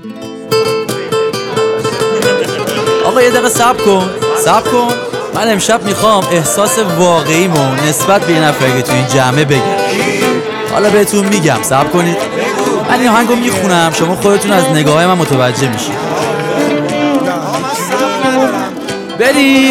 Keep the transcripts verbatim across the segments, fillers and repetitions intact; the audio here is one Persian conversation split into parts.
آقا یه دقیقه صبر کن صبر کن من امشب میخوام احساس واقعیمو نسبت به یه نفر که تو این جمعه بگم. حالا بهتون میگم صبر کنید. من این آهنگو میخونم شما خودتون از نگاه من متوجه میشید. بریم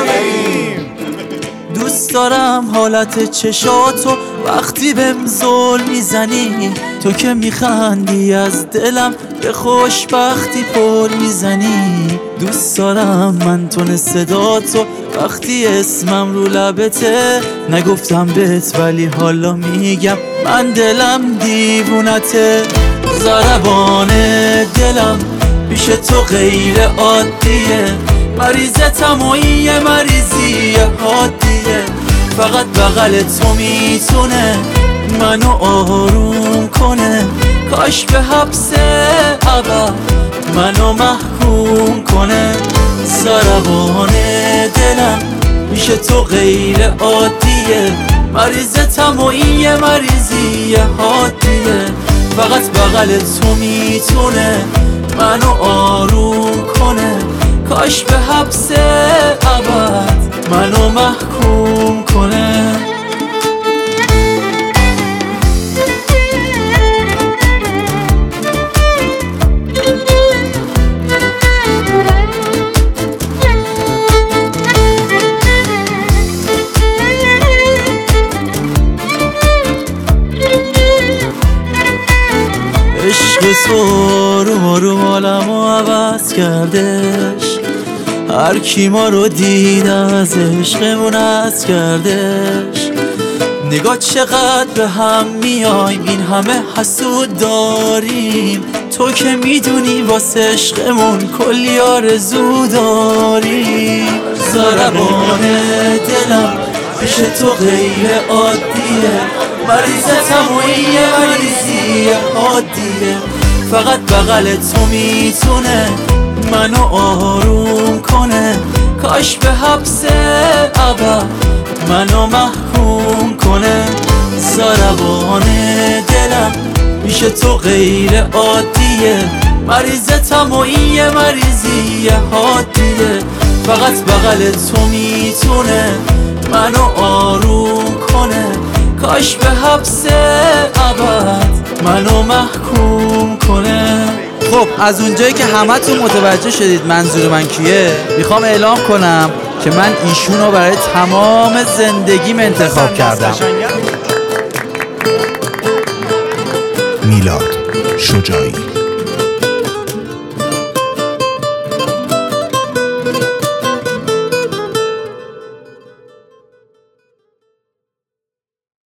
دوست دارم حالت چشاتو وقتی بهم زل میزنی، تو که میخندی از دلم به خوشبختی پل میزنی. دوست دارم من تون صداتو وقتی اسمم رو لبته، نگفتم بهت ولی حالا میگم من دلم دیوونته. ضربان دلم پیش تو غیر عادیه، مریضتم و این یه مریضی حادیه. فقط بغل تو میتونه منو آروم کنه، کاش به حبس ابد منو محکوم کنه. ضربان دلم میشه تو غیر عادیه، مریضتم و این یه مریضی حادیه. فقط بغل تو میتونه منو آروم کنه، کاش به حبس ابد منو محکوم کنه. عشق تو رو رو حالمو عوض کردش، هر کی ما رو دید از عشقمون از کردش. نگاه چقدر به هم میایم این همه حسود داریم، تو که میدونی واسه عشقمون کلی آرزو داریم. ضربان دلم پیش تو غیر عادیه، مریضتم و این یه مریضی حادیه. فقط بغل تو میتونه منو آروم کنه، کاش به حبس ابد منو محکوم کنه. ضربان دلم میشه تو غیر عادیه، مریضتم و این یه مریضی حادیه. فقط بغل تو میتونه منو آروم کنه، کاش به حبس ابد منو محکوم کنه. خب از اونجایی که همتون متوجه شدید منظور من کیه، میخوام اعلام کنم که من ایشونو برای تمام زندگیم انتخاب کردم. میلاد شجاعی.